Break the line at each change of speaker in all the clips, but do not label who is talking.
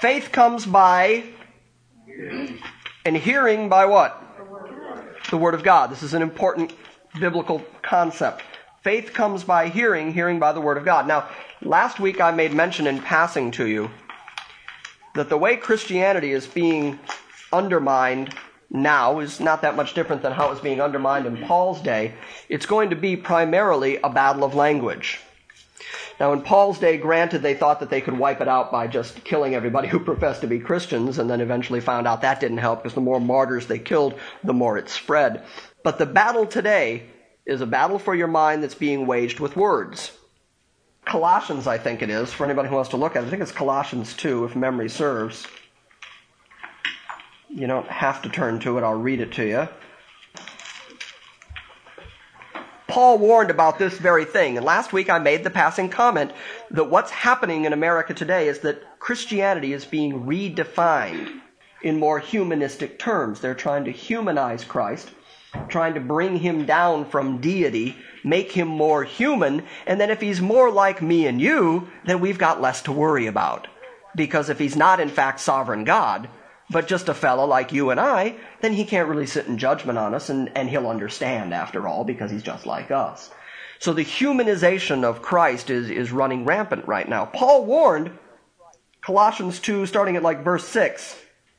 Faith comes by, and hearing by what? The Word of God. This is an important biblical concept. Faith comes by hearing, hearing by the Word of God. Now, last week I made mention in passing to you that the way Christianity is being undermined now is not that much different than how it was being undermined in Paul's day. It's going to be primarily a battle of language. Now, in Paul's day, granted, they thought that they could wipe it out by just killing everybody who professed to be Christians, and then eventually found out that didn't help because the more martyrs they killed, the more it spread. But the battle today is a battle for your mind that's being waged with words. Colossians, I think it is, for anybody who wants to look at it. I think it's Colossians 2, if memory serves. You don't have to turn to it. I'll read it to you. Paul warned about this very thing. And last week I made the passing comment that what's happening in America today is that Christianity is being redefined in more humanistic terms. They're trying to humanize Christ, trying to bring him down from deity, make him more human, and then if he's more like me and you, then we've got less to worry about. Because if he's not in fact sovereign God, but just a fellow like you and I, then he can't really sit in judgment on us, and he'll understand after all, because he's just like us. So the humanization of Christ is running rampant right now. Paul warned, Colossians 2, starting at verse 6,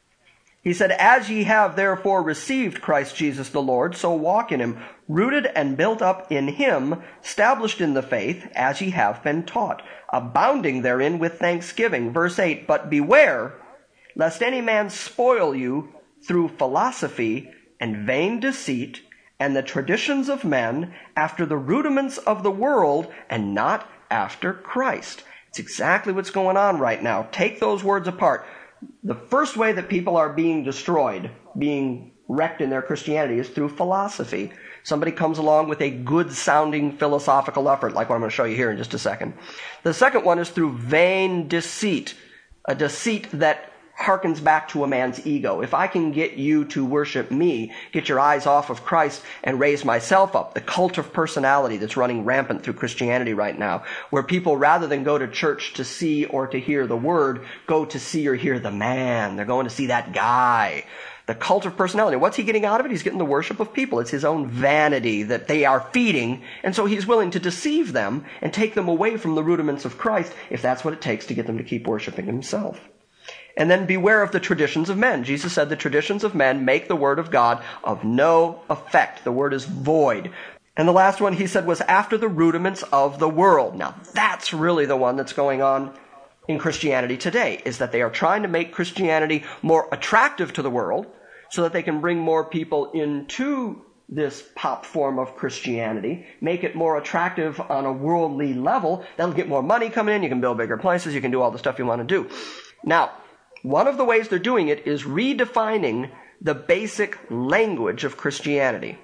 he said, "As ye have therefore received Christ Jesus the Lord, so walk in him, rooted and built up in him, established in the faith, as ye have been taught, abounding therein with thanksgiving." Verse 8, "But beware, lest any man spoil you through philosophy and vain deceit, and the traditions of men, after the rudiments of the world, and not after Christ." It's exactly what's going on right now. Take those words apart. The first way that people are being destroyed, being wrecked in their Christianity, is through philosophy. Somebody comes along with a good-sounding philosophical effort, like what I'm going to show you here in just a second. The second one is through vain deceit, a deceit that harkens back to a man's ego. If I can get you to worship me, get your eyes off of Christ and raise myself up, the cult of personality that's running rampant through Christianity right now, where people, rather than go to church to see or to hear the word, go to see or hear the man. They're going to see that guy. The cult of personality. What's he getting out of it? He's getting the worship of people. It's his own vanity that they are feeding, and so he's willing to deceive them and take them away from the rudiments of Christ if that's what it takes to get them to keep worshiping himself. And then beware of the traditions of men. Jesus said the traditions of men make the word of God of no effect. The word is void. And the last one he said was after the rudiments of the world. Now that's really the one that's going on in Christianity today, is that they are trying to make Christianity more attractive to the world so that they can bring more people into this pop form of Christianity, make it more attractive on a worldly level. That'll get more money coming in. You can build bigger places. You can do all the stuff you want to do. Now, one of the ways they're doing it is redefining the basic language of Christianity.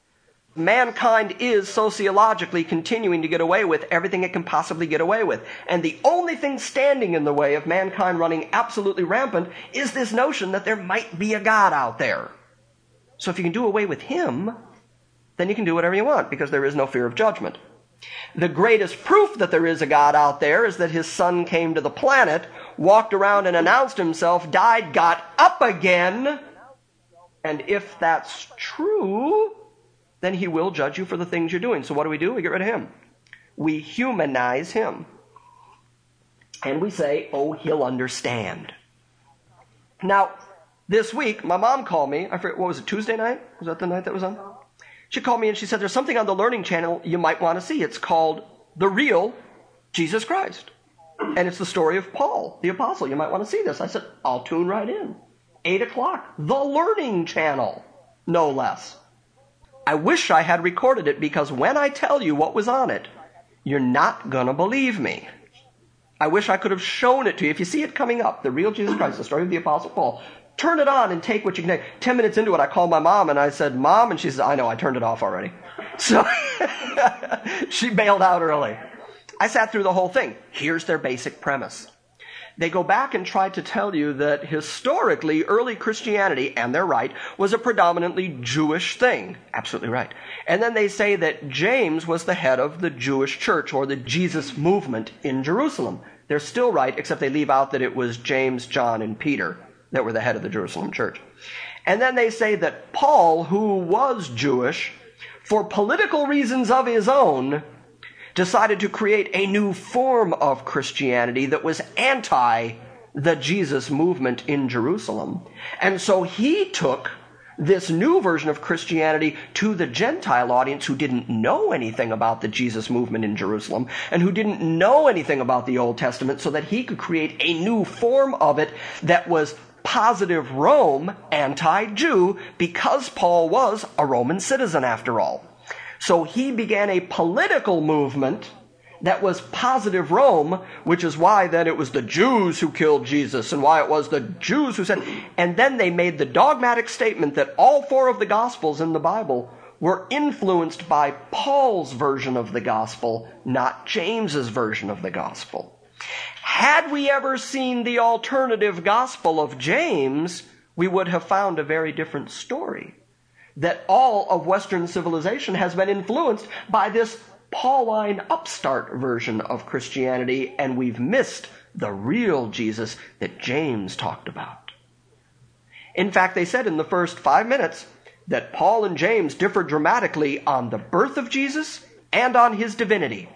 Mankind is sociologically continuing to get away with everything it can possibly get away with. And the only thing standing in the way of mankind running absolutely rampant is this notion that there might be a God out there. So if you can do away with him, then you can do whatever you want, because there is no fear of judgment. The greatest proof that there is a God out there is that his son came to the planet, walked around and announced himself, died, got up again. And if that's true, then he will judge you for the things you're doing. So what do? We get rid of him. We humanize him. And we say, oh, he'll understand. Now, this week, my mom called me. I forget, what was it, Tuesday night? Was that the night that was on? She called me and she said, there's something on the Learning Channel you might want to see. It's called The Real Jesus Christ. And it's the story of Paul, the apostle. You might want to see this. I said, I'll tune right in. 8 o'clock. The Learning Channel, no less. I wish I had recorded it, because when I tell you what was on it, you're not going to believe me. I wish I could have shown it to you. If you see it coming up, The Real Jesus Christ, the story of the Apostle Paul, turn it on and take what you can take. 10 minutes into it, I called my mom and I said, Mom, and she said, I know, I turned it off already. So she bailed out early. I sat through the whole thing. Here's their basic premise. They go back and try to tell you that historically, early Christianity, and they're right, was a predominantly Jewish thing. Absolutely right. And then they say that James was the head of the Jewish church, or the Jesus movement in Jerusalem. They're still right, except they leave out that it was James, John, and Peter that were the head of the Jerusalem church. And then they say that Paul, who was Jewish, for political reasons of his own, decided to create a new form of Christianity that was anti the Jesus movement in Jerusalem. And so he took this new version of Christianity to the Gentile audience who didn't know anything about the Jesus movement in Jerusalem and who didn't know anything about the Old Testament, so that he could create a new form of it that was positive Rome, anti-Jew, because Paul was a Roman citizen after all. So he began a political movement that was positive Rome, which is why then it was the Jews who killed Jesus and why it was the Jews who said, and then they made the dogmatic statement that all 4 of the Gospels in the Bible were influenced by Paul's version of the Gospel, not James's version of the Gospel. Had we ever seen the alternative Gospel of James, we would have found a very different story. That all of Western civilization has been influenced by this Pauline upstart version of Christianity, and we've missed the real Jesus that James talked about. In fact, they said in the first 5 minutes that Paul and James differed dramatically on the birth of Jesus and on his divinity.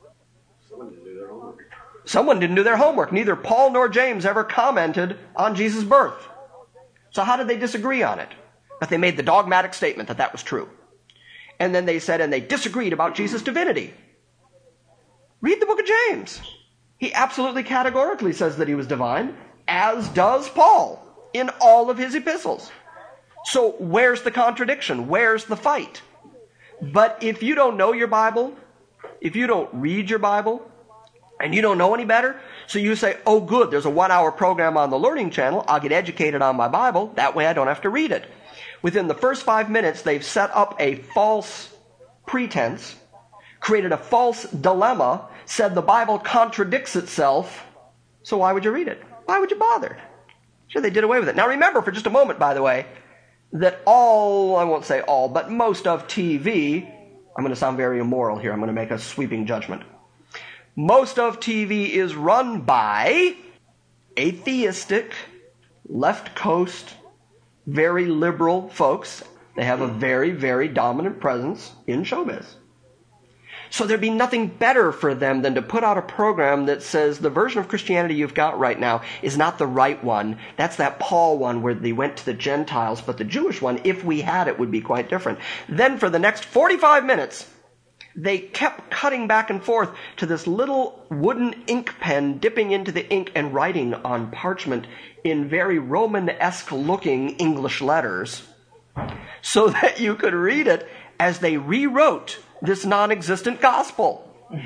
Someone didn't do their homework. Neither Paul nor James ever commented on Jesus' birth. So how did they disagree on it? But they made the dogmatic statement that that was true. And then they said, and they disagreed about Jesus' divinity. Read the book of James. He absolutely categorically says that he was divine, as does Paul in all of his epistles. So where's the contradiction? Where's the fight? But if you don't know your Bible, if you don't read your Bible, and you don't know any better, so you say, oh good, there's a 1-hour program on the Learning Channel, I'll get educated on my Bible, that way I don't have to read it. Within the first 5 minutes, they've set up a false pretense, created a false dilemma, said the Bible contradicts itself, so why would you read it? Why would you bother? Sure, they did away with it. Now remember for just a moment, by the way, that I won't say all, but most of TV, I'm going to sound very immoral here, I'm going to make a sweeping judgment. Most of TV is run by atheistic, left coast, very liberal folks. They have a very, very dominant presence in showbiz. So there'd be nothing better for them than to put out a program that says the version of Christianity you've got right now is not the right one. That's that Paul one where they went to the Gentiles, but the Jewish one, if we had it, would be quite different. Then for the next 45 minutes, they kept cutting back and forth to this little wooden ink pen, dipping into the ink and writing on parchment in very Roman-esque looking English letters, so that you could read it as they rewrote this non-existent gospel.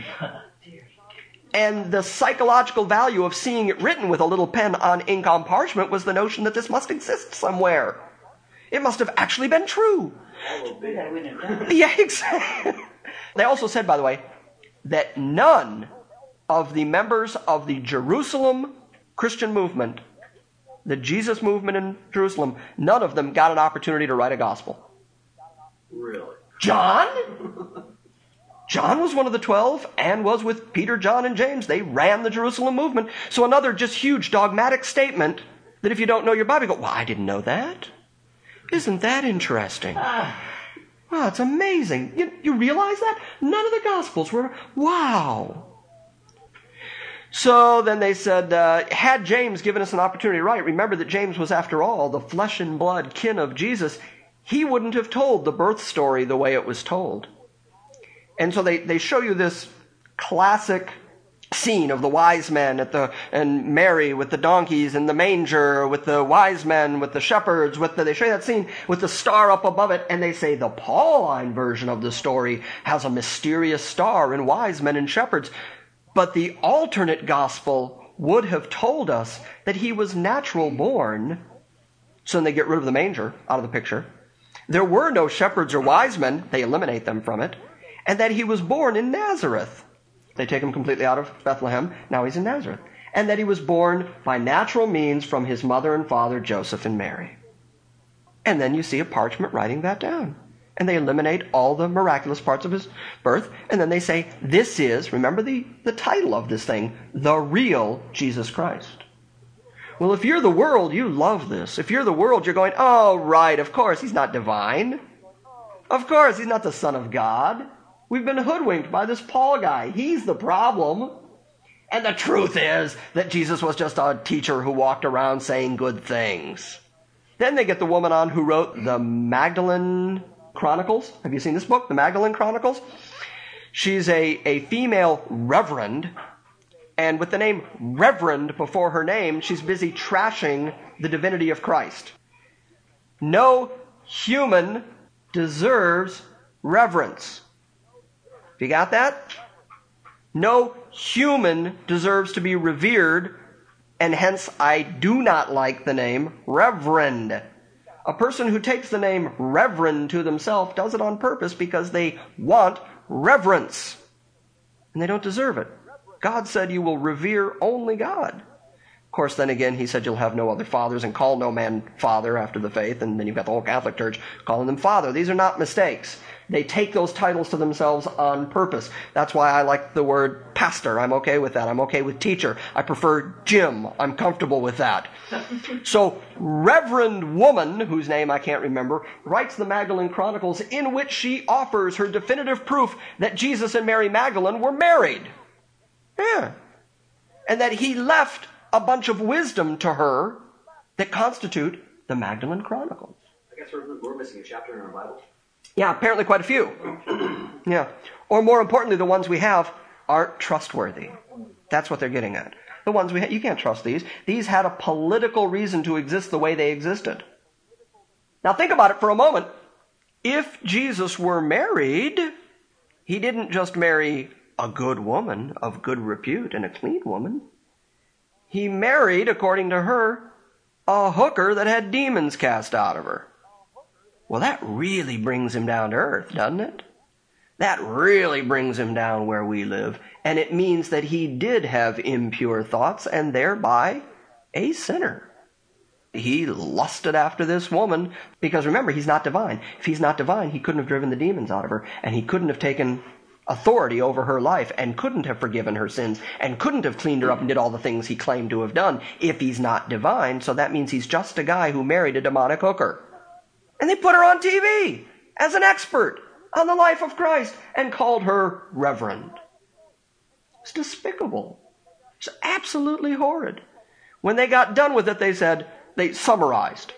And the psychological value of seeing it written with a little pen on ink on parchment was the notion that this must exist somewhere. It must have actually been true. Yeah, exactly. They also said, by the way, that none of the members of the Jerusalem Christian movement, the Jesus movement in Jerusalem, none of them got an opportunity to write a gospel.
Really?
John? John was one of the 12 and was with Peter, John, and James. They ran the Jerusalem movement. So another just huge dogmatic statement that if you don't know your Bible, you go, well, I didn't know that. Isn't that interesting? Wow, it's amazing. You realize that? None of the Gospels were... Wow. So then they said, had James given us an opportunity to write, remember that James was, after all, the flesh and blood kin of Jesus, he wouldn't have told the birth story the way it was told. And so they show you this classic scene of the wise men and Mary with the donkeys in the manger, with the wise men, with the shepherds, they show you that scene with the star up above it, and they say the Pauline version of the story has a mysterious star and wise men and shepherds. But the alternate gospel would have told us that he was natural born. So then they get rid of the manger out of the picture. There were no shepherds or wise men. They eliminate them from it. And that he was born in Nazareth. They take him completely out of Bethlehem. Now he's in Nazareth. And that he was born by natural means from his mother and father, Joseph and Mary. And then you see a parchment writing that down. And they eliminate all the miraculous parts of his birth. And then they say, this is, remember the title of this thing, the real Jesus Christ. Well, if you're the world, you love this. If you're the world, you're going, oh, right, of course, he's not divine. Of course, he's not the Son of God. We've been hoodwinked by this Paul guy. He's the problem. And the truth is that Jesus was just a teacher who walked around saying good things. Then they get the woman on who wrote the Magdalene Chronicles. Have you seen this book, the Magdalene Chronicles? She's a female reverend, and with the name Reverend before her name, she's busy trashing the divinity of Christ. No human deserves reverence. You got that? No human deserves to be revered, and hence I do not like the name Reverend. A person who takes the name Reverend to themselves does it on purpose because they want reverence. And they don't deserve it. God said you will revere only God. Of course, then again, he said you'll have no other fathers and call no man father after the faith. And then you've got the whole Catholic Church calling them father. These are not mistakes. They take those titles to themselves on purpose. That's why I like the word pastor. I'm okay with that. I'm okay with teacher. I prefer Jim. I'm comfortable with that. So, Reverend woman, whose name I can't remember, writes the Magdalene Chronicles in which she offers her definitive proof that Jesus and Mary Magdalene were married. Yeah. And that he left a bunch of wisdom to her that constitute the Magdalene Chronicles.
I guess we're missing a chapter in our Bible.
Yeah, apparently quite a few. Yeah. Or more importantly, the ones we have aren't trustworthy. That's what they're getting at. The ones we have, you can't trust these. These had a political reason to exist the way they existed. Now think about it for a moment. If Jesus were married, he didn't just marry a good woman of good repute and a clean woman. He married, according to her, a hooker that had demons cast out of her. Well, that really brings him down to earth, doesn't it? That really brings him down where we live. And it means that he did have impure thoughts and thereby a sinner. He lusted after this woman because, remember, he's not divine. If he's not divine, he couldn't have driven the demons out of her, and he couldn't have taken authority over her life and couldn't have forgiven her sins and couldn't have cleaned her up and did all the things he claimed to have done if he's not divine. So that means he's just a guy who married a demonic hooker. And they put her on TV as an expert on the life of Christ and called her Reverend. It's despicable. It's absolutely horrid. When they got done with it, they summarized.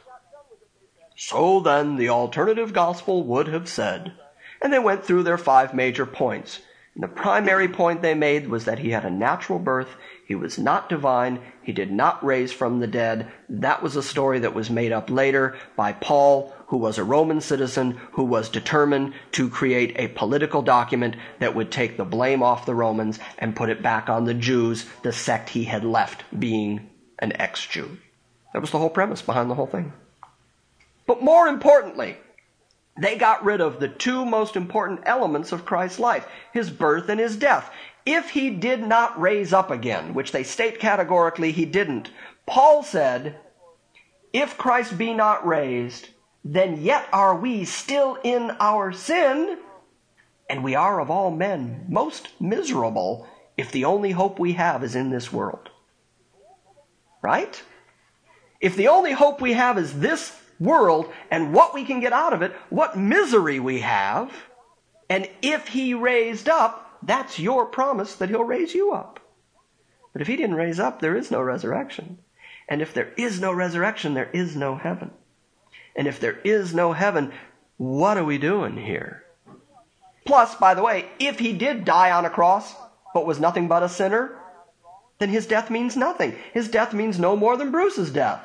So then the alternative gospel would have said. And they went through their 5 major points. And the primary point they made was that he had a natural birth. He was not divine. He did not raise from the dead. That was a story that was made up later by Paul, who was a Roman citizen who was determined to create a political document that would take the blame off the Romans and put it back on the Jews, the sect he had left being an ex-Jew. That was the whole premise behind the whole thing. But more importantly, they got rid of the 2 most important elements of Christ's life, his birth and his death. If he did not raise up again, which they state categorically he didn't, Paul said, if Christ be not raised, then yet are we still in our sin, and we are of all men most miserable if the only hope we have is in this world. Right? If the only hope we have is this world and what we can get out of it, what misery we have, and if he raised up, that's your promise that he'll raise you up. But if he didn't raise up, there is no resurrection. And if there is no resurrection, there is no heaven. And if there is no heaven, what are we doing here? Plus, by the way, if he did die on a cross, but was nothing but a sinner, then his death means nothing. His death means no more than Bruce's death.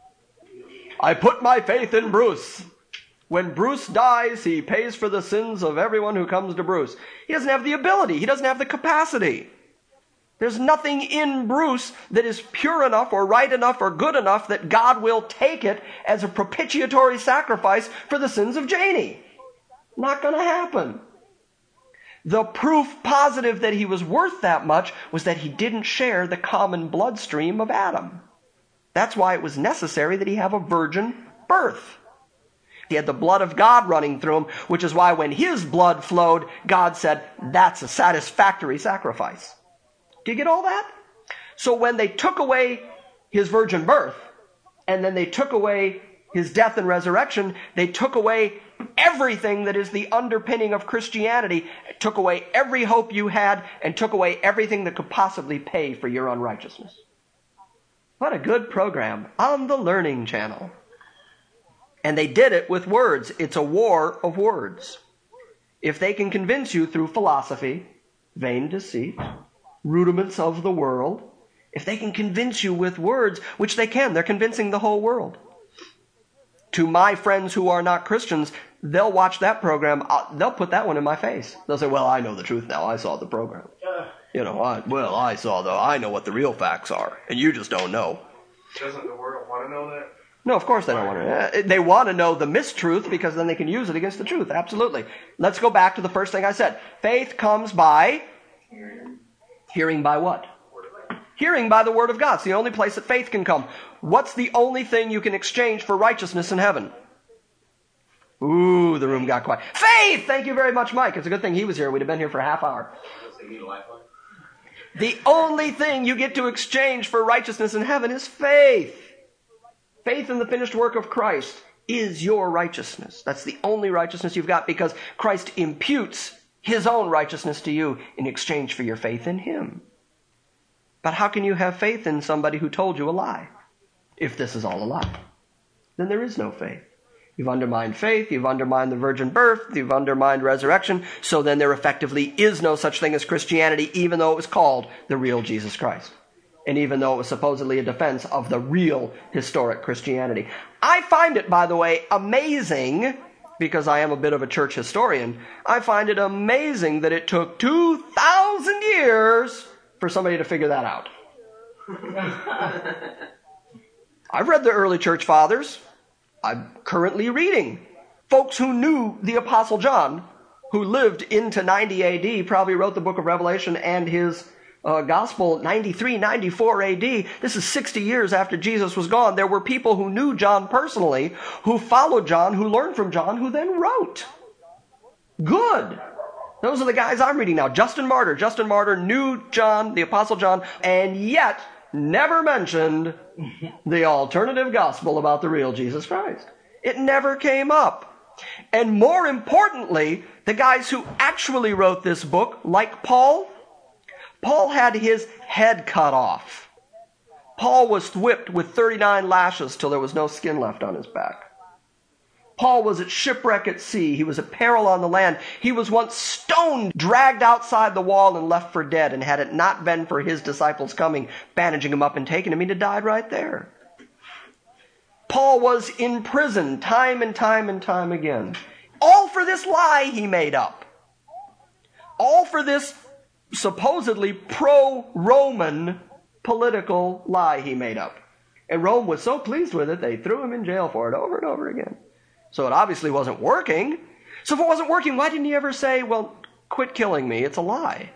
I put my faith in Bruce. When Bruce dies, he pays for the sins of everyone who comes to Bruce. He doesn't have the ability. He doesn't have the capacity. There's nothing in Bruce that is pure enough or right enough or good enough that God will take it as a propitiatory sacrifice for the sins of Janie. Not going to happen. The proof positive that he was worth that much was that he didn't share the common bloodstream of Adam. That's why it was necessary that he have a virgin birth. He had the blood of God running through him, which is why when his blood flowed, God said, that's a satisfactory sacrifice. Do you get all that? So when they took away his virgin birth, and then they took away his death and resurrection, they took away everything that is the underpinning of Christianity, took away every hope you had, and took away everything that could possibly pay for your unrighteousness. What a good program on the Learning Channel. And they did it with words. It's a war of words. If they can convince you through philosophy, vain deceit, rudiments of the world, if they can convince you with words, which they can, they're convincing the whole world. To my friends who are not Christians, they'll watch that program, they'll put that one in my face. They'll say, well, I know the truth now, I saw the program. I know what the real facts are, and you just don't know.
Doesn't the world want to know that?
No, of course they don't want to. They want to know the mistruth because then they can use it against the truth. Absolutely. Let's go back to the first thing I said. Faith comes by hearing by what? Hearing by the Word of God. It's the only place that faith can come. What's the only thing you can exchange for righteousness in heaven? Ooh, the room got quiet. Faith! Thank you very much, Mike. It's a good thing he was here. We'd have been here for a half hour. The only thing you get to exchange for righteousness in heaven is faith. Faith in the finished work of Christ is your righteousness. That's the only righteousness you've got because Christ imputes his own righteousness to you in exchange for your faith in him. But how can you have faith in somebody who told you a lie? If this is all a lie, then there is no faith. You've undermined faith, you've undermined the virgin birth, you've undermined resurrection, so then there effectively is no such thing as Christianity, even though it was called the real Jesus Christ. And even though it was supposedly a defense of the real historic Christianity. I find it, by the way, amazing, because I am a bit of a church historian, I find it amazing that it took 2,000 years for somebody to figure that out. I've read the early church fathers. I'm currently reading. Folks who knew the Apostle John, who lived into 90 AD, probably wrote the book of Revelation and his gospel 93, 94 AD. This is 60 years after Jesus was gone. There were people who knew John personally, who followed John, who learned from John, who then wrote. Good. Those are the guys I'm reading now. Justin Martyr. Justin Martyr knew John, the Apostle John, and yet never mentioned the alternative gospel about the real Jesus Christ. It never came up. And more importantly, the guys who actually wrote this book, like Paul had his head cut off. Paul was whipped with 39 lashes till there was no skin left on his back. Paul was at shipwreck at sea. He was at peril on the land. He was once stoned, dragged outside the wall and left for dead. And had it not been for his disciples coming, bandaging him up and taking him, he'd have died right there. Paul was in prison time and time and time again. All for this lie he made up. All for this supposedly pro-Roman political lie he made up. And Rome was so pleased with it, they threw him in jail for it over and over again. So it obviously wasn't working. So if it wasn't working, why didn't he ever say, well, quit killing me, it's a lie?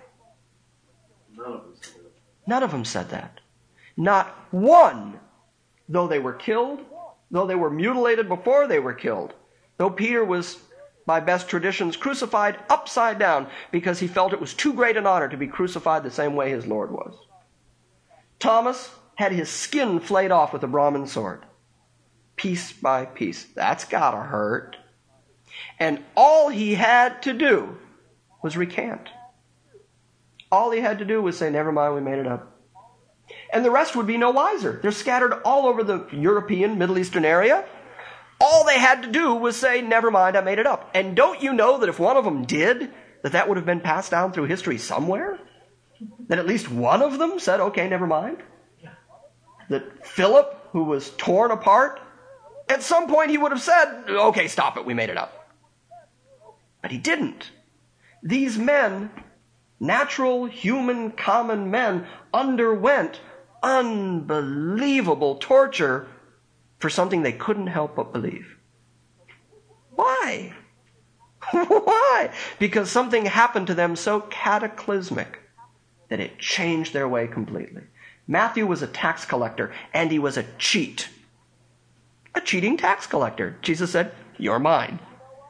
None of them said that. Not one. Though they were killed, though they were mutilated before they were killed, though Peter was, by best traditions, crucified upside down because he felt it was too great an honor to be crucified the same way his Lord was. Thomas had his skin flayed off with a Brahmin sword. Piece by piece. That's gotta hurt. And all he had to do was recant. All he had to do was say, never mind, we made it up. And the rest would be no wiser. They're scattered all over the European, Middle Eastern area. All they had to do was say, never mind, I made it up. And don't you know that if one of them did, that would have been passed down through history somewhere? That at least one of them said, okay, never mind? That Philip, who was torn apart, at some point he would have said, okay, stop it, we made it up. But he didn't. These men, natural, human, common men, underwent unbelievable torture for something they couldn't help but believe. Why? Why? Because something happened to them so cataclysmic that it changed their way completely. Matthew was a tax collector, and he was a cheat. A cheating tax collector. Jesus said, You're mine.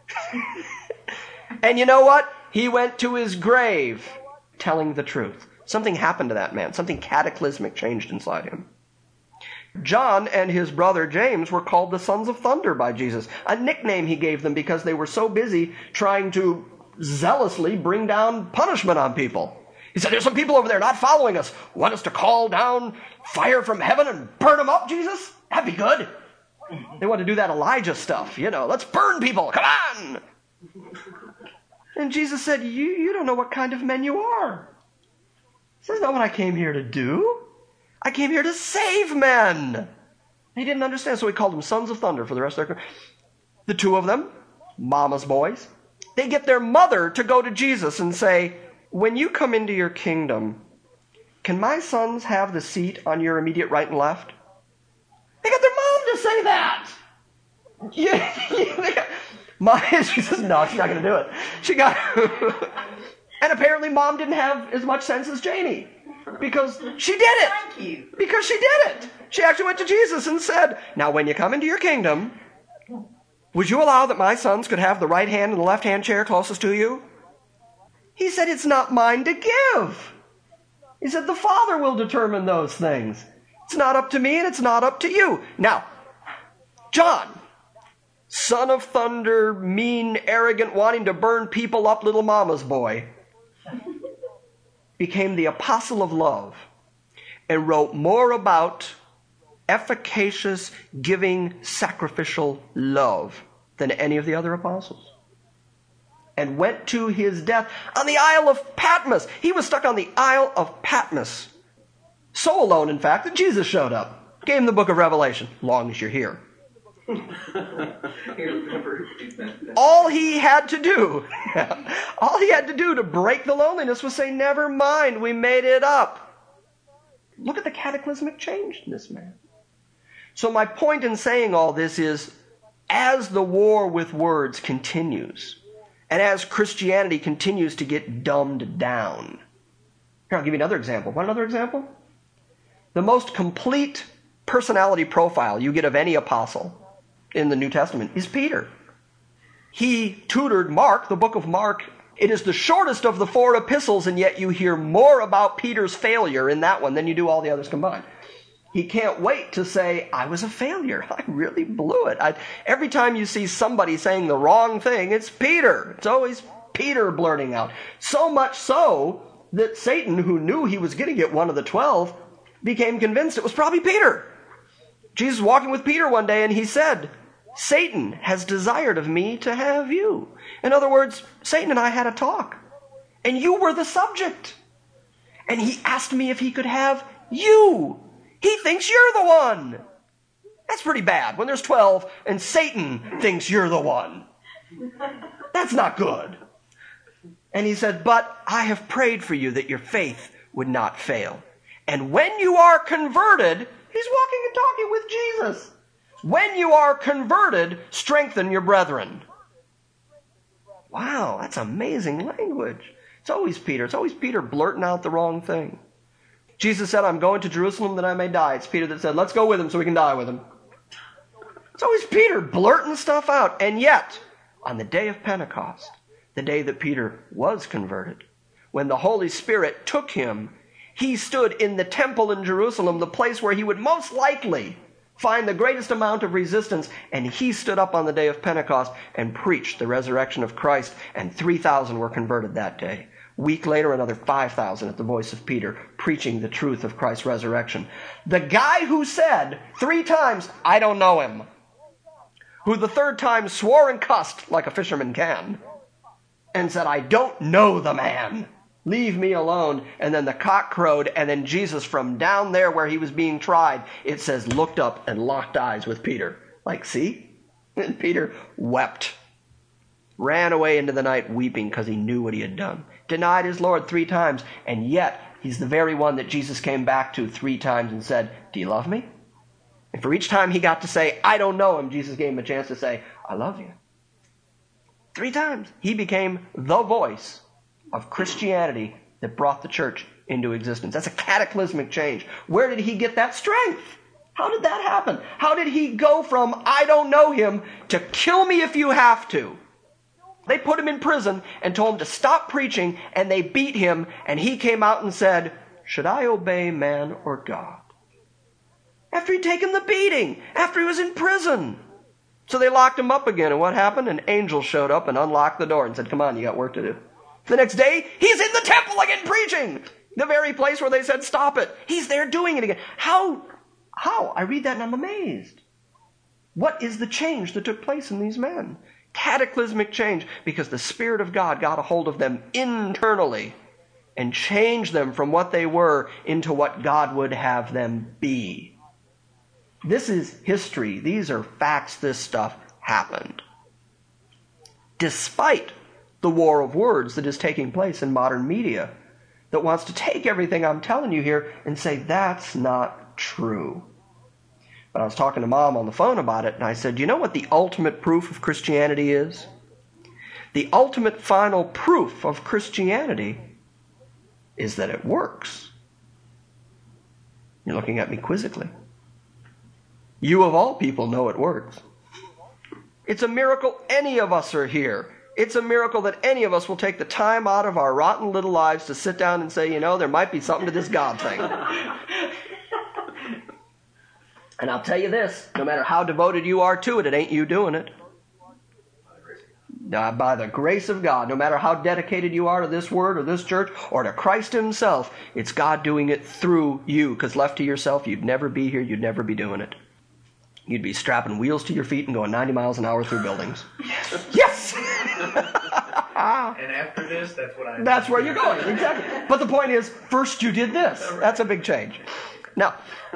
And you know what? He went to his grave telling the truth. Something happened to that man. Something cataclysmic changed inside him. John and his brother James were called the sons of thunder by Jesus, a nickname he gave them because they were so busy trying to zealously bring down punishment on people. He said, there's some people over there not following us. Want us to call down fire from heaven and burn them up, Jesus? That'd be good. They want to do that Elijah stuff, let's burn people, come on! And Jesus said, you don't know what kind of men you are. This is not what I came here to do. I came here to save men. He didn't understand, so he called them sons of thunder for the rest of their career. The two of them, mama's boys, they get their mother to go to Jesus and say, when you come into your kingdom, can my sons have the seat on your immediate right and left? They got their mom to say that. She says, no, she's not going to do it. And apparently mom didn't have as much sense as Janie. Because she did it.
Thank you.
Because she did it. She actually went to Jesus and said, now when you come into your kingdom, would you allow that my sons could have the right hand and the left hand chair closest to you? He said, it's not mine to give. He said, the Father will determine those things. It's not up to me and it's not up to you. Now, John, son of thunder, mean, arrogant, wanting to burn people up, little mama's boy, became the apostle of love and wrote more about efficacious, giving, sacrificial love than any of the other apostles. And went to his death on the Isle of Patmos. He was stuck on the Isle of Patmos. So alone, in fact, that Jesus showed up. Gave him the book of Revelation, long as you're here. All he had to do to break the loneliness was say, never mind, we made it up. Look at the cataclysmic change in this man. So my point in saying all this is, as the war with words continues, and as Christianity continues to get dumbed down. Here, I'll give you another example. Want another example? The most complete personality profile you get of any apostle in the New Testament is Peter. He tutored Mark, the book of Mark. It is the shortest of the 4 epistles, and yet you hear more about Peter's failure in that one than you do all the others combined. He can't wait to say, I was a failure. I really blew it. Every time you see somebody saying the wrong thing, it's Peter. It's always Peter blurting out. So much so that Satan, who knew he was going to get one of the 12, became convinced it was probably Peter. Jesus was walking with Peter one day and he said, Satan has desired of me to have you. In other words, Satan and I had a talk. And you were the subject. And he asked me if he could have you. He thinks you're the one. That's pretty bad when there's 12 and Satan thinks you're the one. That's not good. And he said, but I have prayed for you that your faith would not fail. And when you are converted, he's walking and talking with Jesus. When you are converted, strengthen your brethren. Wow, that's amazing language. It's always Peter. It's always Peter blurting out the wrong thing. Jesus said, I'm going to Jerusalem that I may die. It's Peter that said, let's go with him so we can die with him. It's always Peter blurting stuff out. And yet, on the day of Pentecost, the day that Peter was converted, when the Holy Spirit took him, he stood in the temple in Jerusalem, the place where he would most likely find the greatest amount of resistance, and he stood up on the day of Pentecost and preached the resurrection of Christ, and 3,000 were converted that day. A week later, another 5,000 at the voice of Peter, preaching the truth of Christ's resurrection. The guy who said 3 times, I don't know him, who the 3rd time swore and cussed like a fisherman can, and said, I don't know the man. Leave me alone. And then the cock crowed, and then Jesus from down there where he was being tried, it says, looked up and locked eyes with Peter. Like, see? And Peter wept. Ran away into the night weeping because he knew what he had done. Denied his Lord 3 times, and yet he's the very one that Jesus came back to 3 times and said, do you love me? And for each time he got to say, I don't know him, Jesus gave him a chance to say, I love you. 3 times. He became the voice of Christianity that brought the church into existence. That's a cataclysmic change. Where did he get that strength? How did that happen? How did he go from, I don't know him, to kill me if you have to? They put him in prison and told him to stop preaching, and they beat him, and he came out and said, should I obey man or God? After he'd taken the beating, after he was in prison. So they locked him up again, and what happened? An angel showed up and unlocked the door and said, come on, you got work to do. The next day, he's in the temple again preaching. The very place where they said, stop it. He's there doing it again. How? I read that and I'm amazed. What is the change that took place in these men? Cataclysmic change, because the Spirit of God got a hold of them internally and changed them from what they were into what God would have them be. This is history. These are facts. This stuff happened. Despite the war of words that is taking place in modern media, that wants to take everything I'm telling you here and say, that's not true. But I was talking to Mom on the phone about it, and I said, you know what the ultimate proof of Christianity is? The ultimate final proof of Christianity is that it works. You're looking at me quizzically. You of all people know it works. It's a miracle any of us are here. It's a miracle that any of us will take the time out of our rotten little lives to sit down and say, you know, there might be something to this God thing. And I'll tell you this, no matter how devoted you are to it, it ain't you doing it. By the grace of God, no matter how dedicated you are to this word or this church or to Christ himself, it's God doing it through you. Because left to yourself, you'd never be here, you'd never be doing it. You'd be strapping wheels to your feet and going 90 miles an hour through buildings. Yes!
And after this,
that's where you're going, exactly. But the point is, first you did this. That's a big change. Now,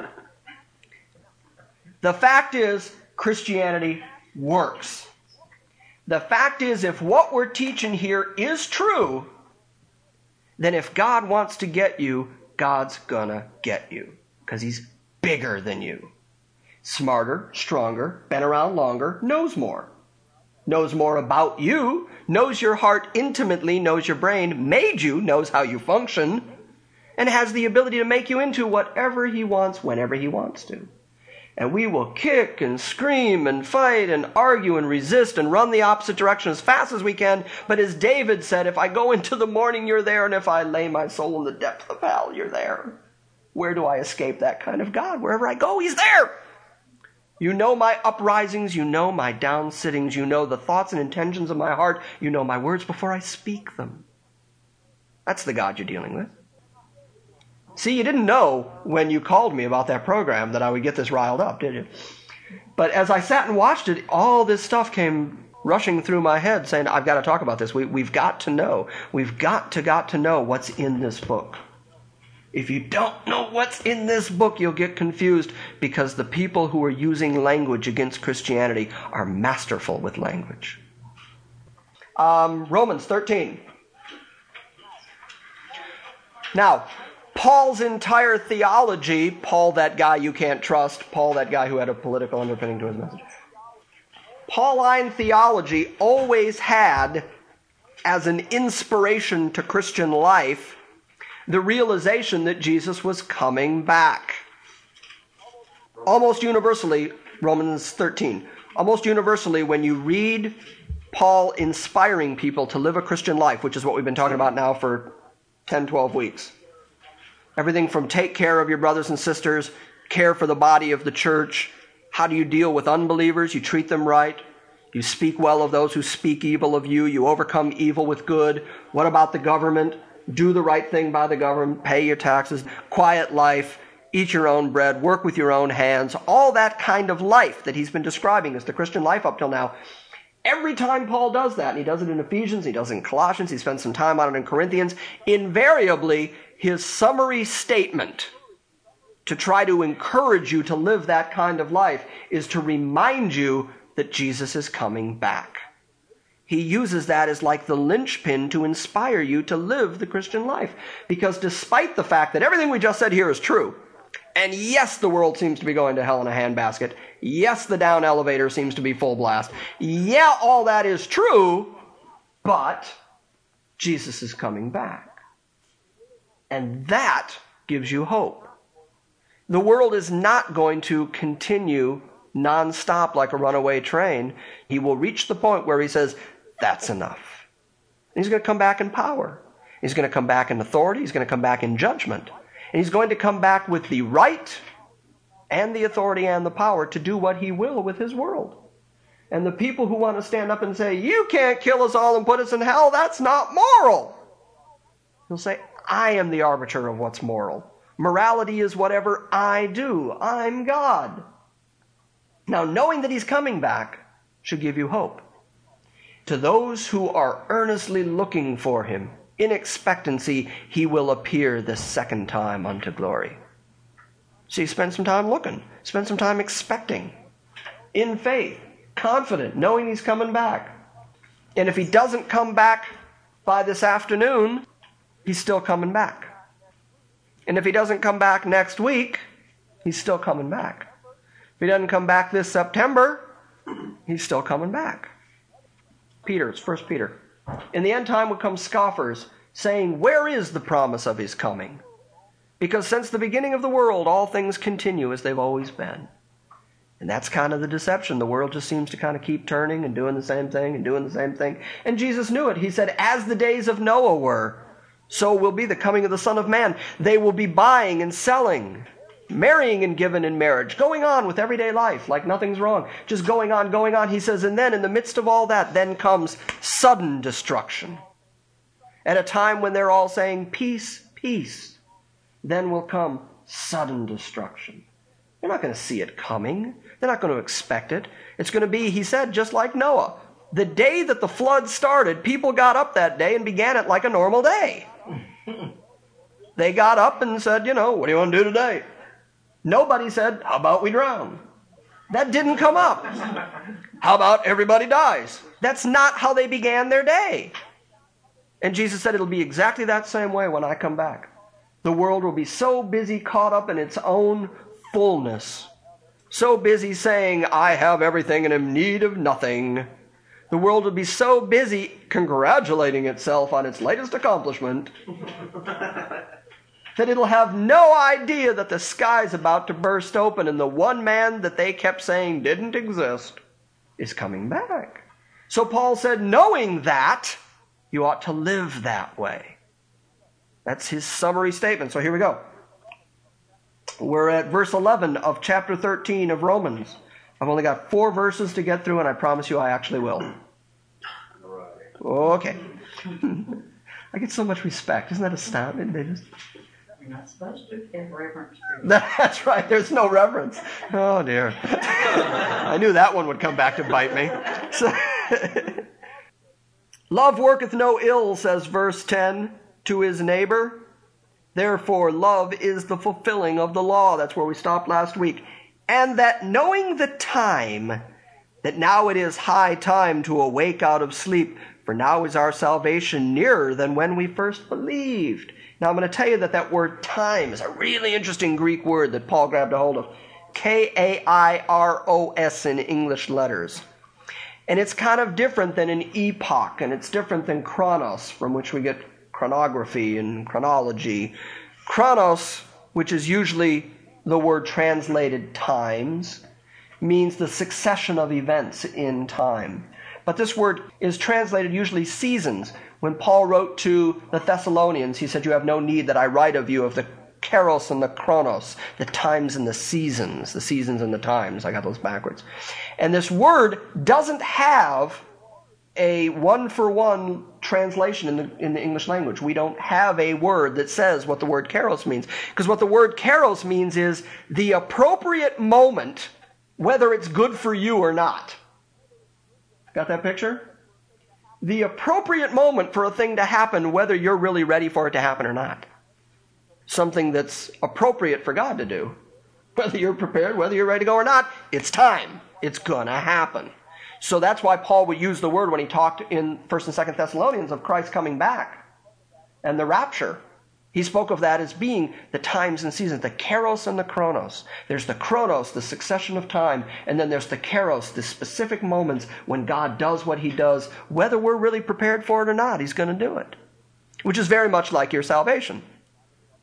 the fact is, Christianity works. The fact is, if what we're teaching here is true, then if God wants to get you, God's gonna get you. Because he's bigger than you. Smarter, stronger, been around longer, knows more. Knows more about you, knows your heart intimately, knows your brain, made you, knows how you function, and has the ability to make you into whatever he wants, whenever he wants to. And we will kick and scream and fight and argue and resist and run the opposite direction as fast as we can. But as David said, if I go into the morning, you're there. And if I lay my soul in the depth of hell, you're there. Where do I escape that kind of God? Wherever I go, he's there. You know my uprisings. You know my downsittings. You know the thoughts and intentions of my heart. You know my words before I speak them. That's the God you're dealing with. See, you didn't know when you called me about that program that I would get this riled up, did you? But as I sat and watched it, all this stuff came rushing through my head saying, I've got to talk about this. We've got to know. We've got to know what's in this book. If you don't know what's in this book, you'll get confused because the people who are using language against Christianity are masterful with language. Romans 13. Now, Paul's entire theology, Paul that guy you can't trust, Paul that guy who had a political underpinning to his message, Pauline theology always had, as an inspiration to Christian life, the realization that Jesus was coming back. Almost universally, Romans 13, almost universally when you read Paul inspiring people to live a Christian life, which is what we've been talking about now for 10, 12 weeks, everything from take care of your brothers and sisters, care for the body of the church. How do you deal with unbelievers? You treat them right. You speak well of those who speak evil of you. You overcome evil with good. What about the government? Do the right thing by the government. Pay your taxes. Quiet life. Eat your own bread. Work with your own hands. All that kind of life that he's been describing as the Christian life up till now. Every time Paul does that, and he does it in Ephesians, he does it in Colossians, he spends some time on it in Corinthians, invariably his summary statement to try to encourage you to live that kind of life is to remind you that Jesus is coming back. He uses that as like the linchpin to inspire you to live the Christian life. Because despite the fact that everything we just said here is true, and yes, the world seems to be going to hell in a handbasket, yes, the down elevator seems to be full blast, yeah, all that is true, but Jesus is coming back. And that gives you hope. The world is not going to continue nonstop like a runaway train. He will reach the point where he says, that's enough. And he's going to come back in power. He's going to come back in authority. He's going to come back in judgment. And he's going to come back with the right and the authority and the power to do what he will with his world. And the people who want to stand up and say, you can't kill us all and put us in hell, that's not moral. He'll say, I am the arbiter of what's moral. Morality is whatever I do. I'm God. Now, knowing that he's coming back should give you hope. To those who are earnestly looking for him, in expectancy, he will appear the second time unto glory. So spend some time looking. Spend some time expecting. In faith. Confident. Knowing he's coming back. And if he doesn't come back by this afternoon, he's still coming back. And if he doesn't come back next week, he's still coming back. If he doesn't come back this September, he's still coming back. It's 1 Peter. In the end time will come scoffers, saying, where is the promise of his coming? Because since the beginning of the world, all things continue as they've always been. And that's kind of the deception. The world just seems to kind of keep turning and doing the same thing and doing the same thing. And Jesus knew it. He said, as the days of Noah were, so will be the coming of the Son of Man. They will be buying and selling, marrying and giving in marriage, going on with everyday life like nothing's wrong. Just going on. He says, and then in the midst of all that, then comes sudden destruction. At a time when they're all saying, peace, peace, then will come sudden destruction. They're not going to see it coming. They're not going to expect it. It's going to be, he said, just like Noah. The day that the flood started, people got up that day and began it like a normal day. They got up and said, what do you want to do today? Nobody said, how about we drown? That didn't come up. How about everybody dies? That's not how they began their day. And Jesus said it'll be exactly that same way when I come back. The world will be so busy caught up in its own fullness. So busy saying, I have everything and am in need of nothing. The world will be so busy congratulating itself on its latest accomplishment that it'll have no idea that the sky's about to burst open and the one man that they kept saying didn't exist is coming back. So Paul said, knowing that, you ought to live that way. That's his summary statement. So here we go. We're at verse 11 of chapter 13 of Romans. I've only got 4 verses to get through, and I promise you I actually will. Okay. I get so much respect. Isn't that astounding?
You're not supposed to have reverence.
That's right. There's no reverence. Oh, dear. I knew that one would come back to bite me. So, love worketh no ill, says verse 10, to his neighbor. Therefore, love is the fulfilling of the law. That's where we stopped last week. And that knowing the time, that now it is high time to awake out of sleep, for now is our salvation nearer than when we first believed. Now I'm going to tell you that word time is a really interesting Greek word that Paul grabbed a hold of. Kairos in English letters. And it's kind of different than an epoch, and it's different than chronos, from which we get chronography and chronology. Chronos, which is usually the word translated times, means the succession of events in time. But this word is translated usually seasons. When Paul wrote to the Thessalonians, he said, you have no need that I write of you of the kairos and the chronos, the times and the seasons and the times. I got those backwards. And this word doesn't have a one-for-one translation in the English language. We don't have a word that says what the word kairos means. Because what the word kairos means is the appropriate moment, whether it's good for you or not. Got that picture? The appropriate moment for a thing to happen, whether you're really ready for it to happen or not. Something that's appropriate for God to do. Whether you're prepared, whether you're ready to go or not, it's time. It's going to happen. So that's why Paul would use the word when he talked in 1st and 2nd Thessalonians of Christ coming back and the rapture. He spoke of that as being the times and seasons, the kairos and the chronos. There's the chronos, the succession of time, and then there's the kairos, the specific moments when God does what he does, whether we're really prepared for it or not, he's going to do it. Which is very much like your salvation.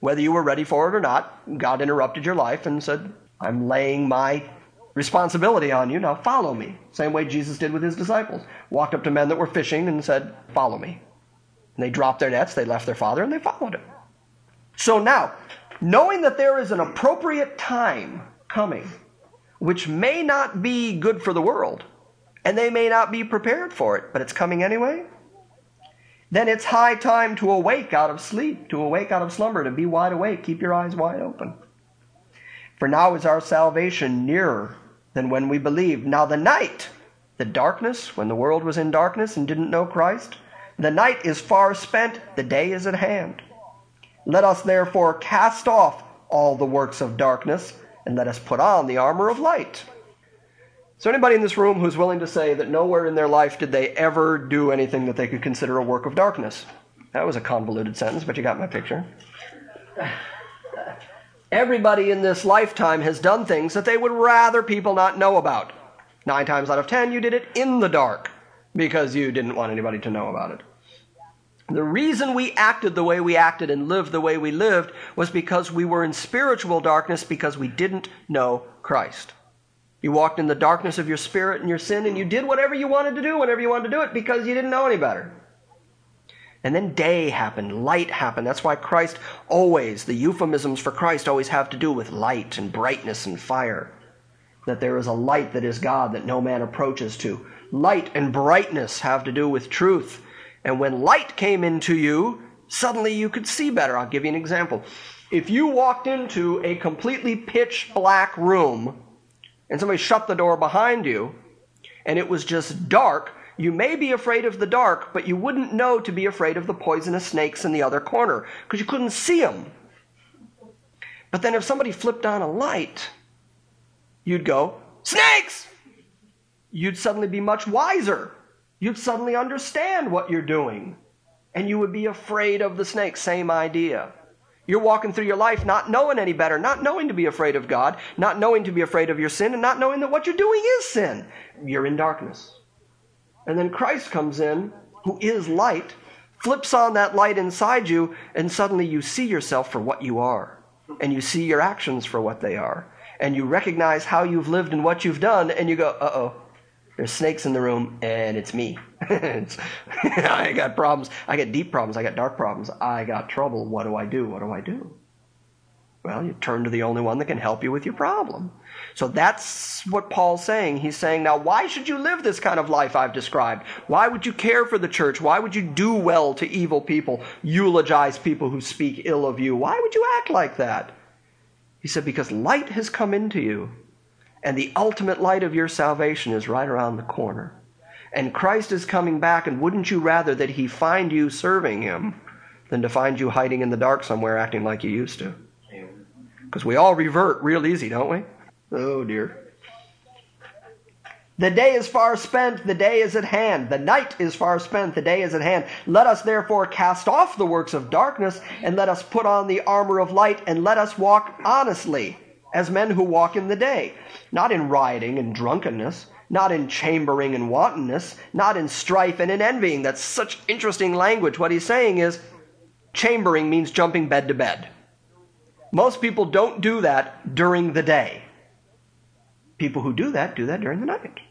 Whether you were ready for it or not, God interrupted your life and said, I'm laying my responsibility on you. Now follow me. Same way Jesus did with his disciples. Walked up to men that were fishing and said, follow me. And they dropped their nets, they left their father, and they followed him. So now, knowing that there is an appropriate time coming, which may not be good for the world, and they may not be prepared for it, but it's coming anyway, then it's high time to awake out of sleep, to awake out of slumber, to be wide awake. Keep your eyes wide open. For now is our salvation nearer than when we believed. Now the night, the darkness, when the world was in darkness and didn't know Christ, the night is far spent, the day is at hand. Let us therefore cast off all the works of darkness, and let us put on the armor of light. Is there anybody in this room who's willing to say that nowhere in their life did they ever do anything that they could consider a work of darkness? That was a convoluted sentence, but you got my picture. Everybody in this lifetime has done things that they would rather people not know about. 9 times out of 10, you did it in the dark because you didn't want anybody to know about it. The reason we acted the way we acted and lived the way we lived was because we were in spiritual darkness because we didn't know Christ. You walked in the darkness of your spirit and your sin, and you did whatever you wanted to do whenever you wanted to do it because you didn't know any better. And then day happened, light happened. That's why Christ always, the euphemisms for Christ always have to do with light and brightness and fire. That there is a light that is God that no man approaches to. Light and brightness have to do with truth. And when light came into you, suddenly you could see better. I'll give you an example. If you walked into a completely pitch black room and somebody shut the door behind you and it was just dark, you may be afraid of the dark, but you wouldn't know to be afraid of the poisonous snakes in the other corner because you couldn't see them. But then if somebody flipped on a light, you'd go, snakes! You'd suddenly be much wiser. You'd suddenly understand what you're doing. And you would be afraid of the snake. Same idea. You're walking through your life not knowing any better, not knowing to be afraid of God, not knowing to be afraid of your sin, and not knowing that what you're doing is sin. You're in darkness. And then Christ comes in, who is light, flips on that light inside you, and suddenly you see yourself for what you are. And you see your actions for what they are. And you recognize how you've lived and what you've done, and you go, uh-oh. There's snakes in the room, and it's me. I got problems. I got deep problems. I got dark problems. I got trouble. What do I do? What do I do? Well, you turn to the only one that can help you with your problem. So that's what Paul's saying. He's saying, now, why should you live this kind of life I've described? Why would you care for the church? Why would you do well to evil people, eulogize people who speak ill of you? Why would you act like that? He said, because light has come into you. And the ultimate light of your salvation is right around the corner. And Christ is coming back, and wouldn't you rather that he find you serving him than to find you hiding in the dark somewhere acting like you used to? Because we all revert real easy, don't we? Oh, dear. The day is far spent, the day is at hand. The night is far spent, the day is at hand. Let us therefore cast off the works of darkness, and let us put on the armor of light, and let us walk honestly, as men who walk in the day, not in rioting and drunkenness, not in chambering and wantonness, not in strife and in envying. That's such interesting language. What he's saying is, chambering means jumping bed to bed. Most people don't do that during the day. People who do that during the night.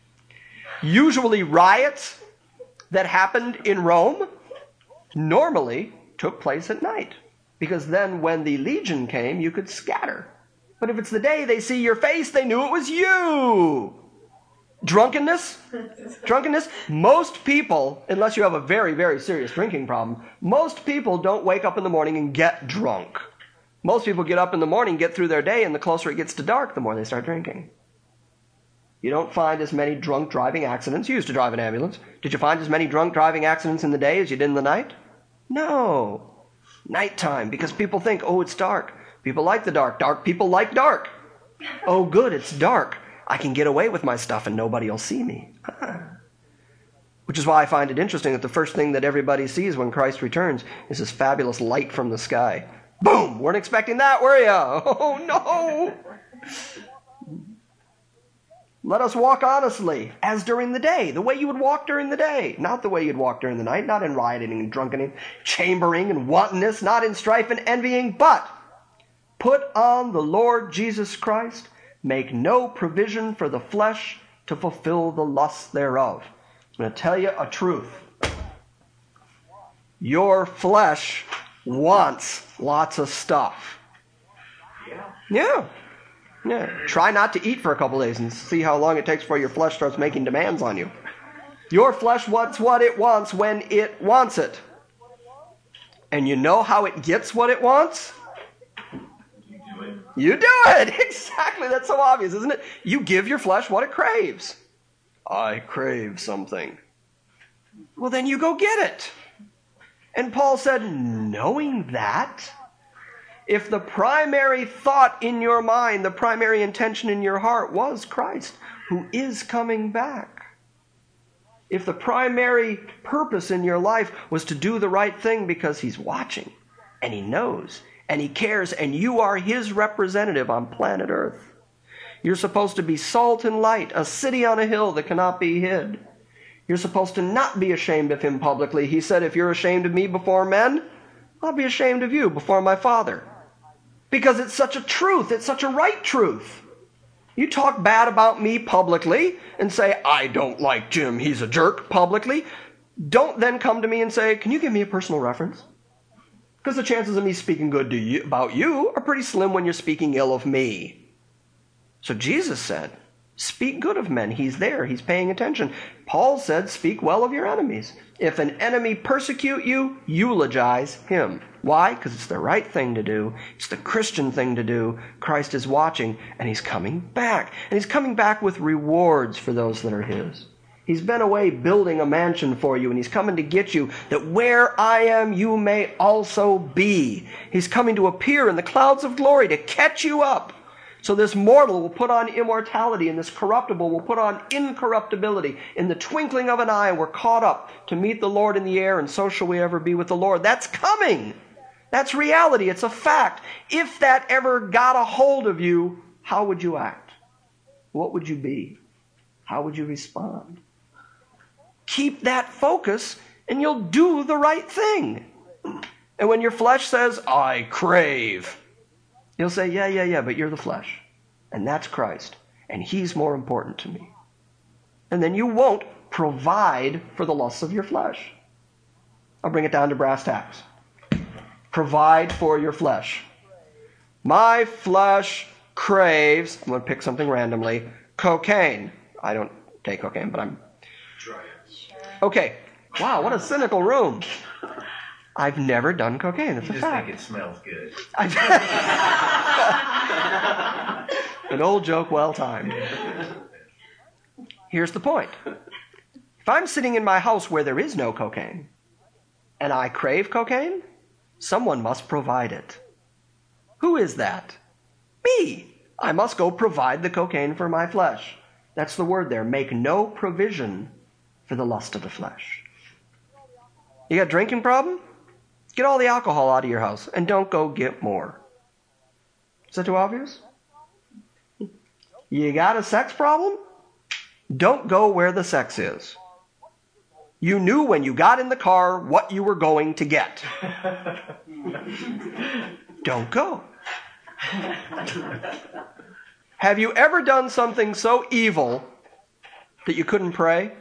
Usually riots that happened in Rome normally took place at night, because then when the legion came, you could scatter. But if it's the day, they see your face, they knew it was you. Drunkenness, most people, unless you have a very, very serious drinking problem, most people don't wake up in the morning and get drunk. Most people get up in the morning, get through their day, and the closer it gets to dark, the more they start drinking. You don't find as many drunk driving accidents. You used to drive an ambulance. Did you find as many drunk driving accidents in the day as you did in the night? No. Nighttime, because people think, oh, it's dark. People like the dark. Dark people like dark. Oh, good, it's dark. I can get away with my stuff and nobody will see me. Which is why I find it interesting that the first thing that everybody sees when Christ returns is this fabulous light from the sky. Boom! Weren't expecting that, were you? Oh, no! Let us walk honestly, as during the day, the way you would walk during the day, not the way you'd walk during the night, not in rioting and drunkening, chambering and wantonness, not in strife and envying, but put on the Lord Jesus Christ, make no provision for the flesh to fulfill the lusts thereof. I'm going to tell you a truth. Your flesh wants lots of stuff. Yeah. Try not to eat for a couple days and see how long it takes before your flesh starts making demands on you. Your flesh wants what it wants when it wants it. And you know how it gets what it wants? You do it. Exactly. That's so obvious, isn't it? You give your flesh what it craves. I crave something. Well, then you go get it. And Paul said, knowing that, if the primary thought in your mind, the primary intention in your heart was Christ, who is coming back, if the primary purpose in your life was to do the right thing because he's watching, and he knows, and he cares, and you are his representative on planet Earth, you're supposed to be salt and light, a city on a hill that cannot be hid. You're supposed to not be ashamed of him publicly. He said, if you're ashamed of me before men, I'll be ashamed of you before my Father. Because it's such a truth. It's such a right truth. You talk bad about me publicly and say, I don't like Jim, he's a jerk, publicly. Don't then come to me and say, can you give me a personal reference? Because the chances of me speaking good to you, about you are pretty slim when you're speaking ill of me. So Jesus said, speak good of men. He's there. He's paying attention. Paul said, speak well of your enemies. If an enemy persecute you, eulogize him. Why? Because it's the right thing to do. It's the Christian thing to do. Christ is watching, and he's coming back. And he's coming back with rewards for those that are his. He's been away building a mansion for you, and he's coming to get you, that where I am, you may also be. He's coming to appear in the clouds of glory to catch you up. So this mortal will put on immortality, and this corruptible will put on incorruptibility. In the twinkling of an eye, we're caught up to meet the Lord in the air, and so shall we ever be with the Lord. That's coming. That's reality. It's a fact. If that ever got a hold of you, how would you act? What would you be? How would you respond? Keep that focus, and you'll do the right thing. And when your flesh says, I crave, you'll say, yeah, but you're the flesh. And that's Christ. And he's more important to me. And then you won't provide for the lusts of your flesh. I'll bring it down to brass tacks. Provide for your flesh. My flesh craves, I'm going to pick something randomly, cocaine. I don't take cocaine, but I'm... Okay. Wow, what a cynical room. I've never done cocaine. It's a fact.
You just think it smells good.
An old joke, well timed. Here's the point. If I'm sitting in my house where there is no cocaine, and I crave cocaine, someone must provide it. Who is that? Me. I must go provide the cocaine for my flesh. That's the word there. Make no provision for the lust of the flesh. You got a drinking problem? Get all the alcohol out of your house and don't go get more. Is that too obvious? You got a sex problem? Don't go where the sex is. You knew when you got in the car what you were going to get. Don't go. Have you ever done something so evil that you couldn't pray?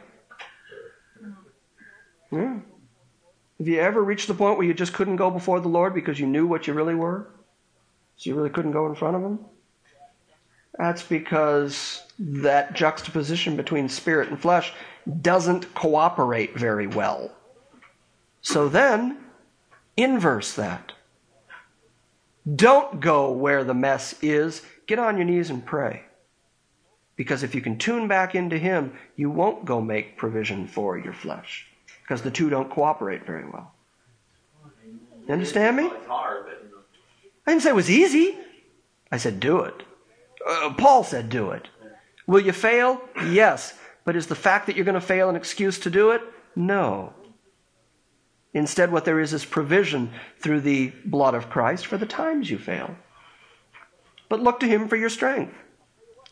Yeah. Have you ever reached the point where you just couldn't go before the Lord because you knew what you really were? So you really couldn't go in front of him? That's because that juxtaposition between spirit and flesh doesn't cooperate very well. So then, inverse that. Don't go where the mess is. Get on your knees and pray. Because if you can tune back into him, you won't go make provision for your flesh. Because the two don't cooperate very well. You understand me?
It's hard, but
I didn't say it was easy. I said do it. Paul said do it. Will you fail? Yes. But is the fact that you're going to fail an excuse to do it? No. Instead, what there is provision through the blood of Christ for the times you fail. But look to him for your strength.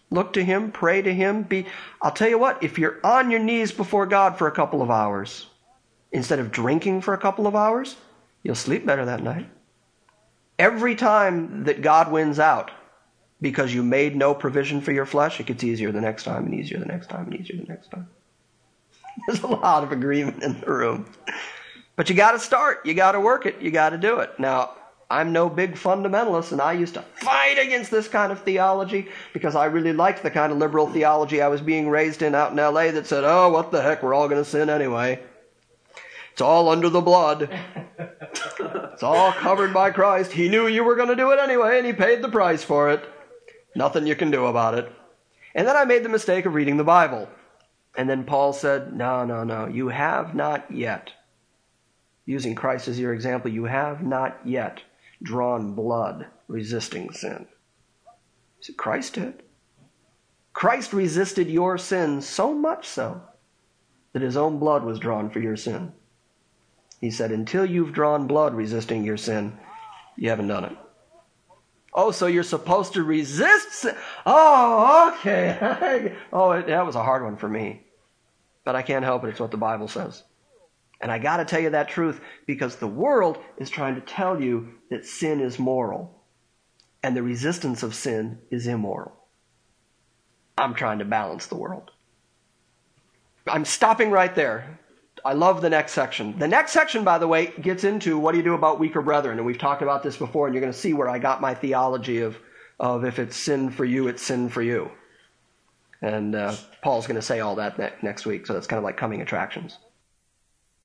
Look to him, pray to him. I'll tell you what, if you're on your knees before God for a couple of hours, instead of drinking for a couple of hours, you'll sleep better that night. Every time that God wins out because you made no provision for your flesh, it gets easier the next time and easier the next time and easier the next time. There's a lot of agreement in the room. But you got to start. You got to work it. You got to do it. Now, I'm no big fundamentalist, and I used to fight against this kind of theology because I really liked the kind of liberal theology I was being raised in out in L.A. that said, oh, what the heck, we're all going to sin anyway. It's all under the blood. It's all covered by Christ. He knew you were going to do it anyway, and he paid the price for it. Nothing you can do about it. And then I made the mistake of reading the Bible. And then Paul said, no, you have not yet. Using Christ as your example, you have not yet drawn blood resisting sin. So Christ did. Christ resisted your sin so much so that his own blood was drawn for your sin. He said, until you've drawn blood resisting your sin, you haven't done it. Oh, so you're supposed to resist sin? Oh, okay. That was a hard one for me. But I can't help it. It's what the Bible says. And I got to tell you that truth because the world is trying to tell you that sin is moral and the resistance of sin is immoral. I'm trying to balance the world. I'm stopping right there. I love the next section. The next section, by the way, gets into what do you do about weaker brethren? And we've talked about this before, and you're going to see where I got my theology of if it's sin for you, it's sin for you. And Paul's going to say all that next week, so that's kind of like coming attractions.